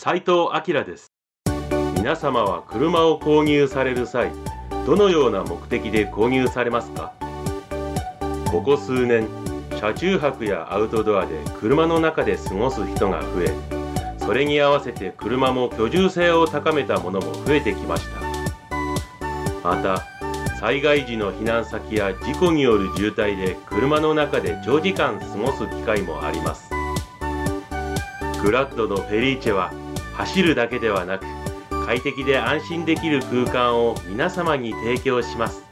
斉藤明です。皆様は車を購入される際、どのような目的で購入されますか？ここ数年、車中泊やアウトドアで車の中で過ごす人が増え、それに合わせて車も居住性を高めたものも増えてきました。また、災害時の避難先や事故による渋滞で車の中で長時間過ごす機会もあります。グラッドのフェリーチェは走るだけではなく、快適で安心できる空間を皆様に提供します。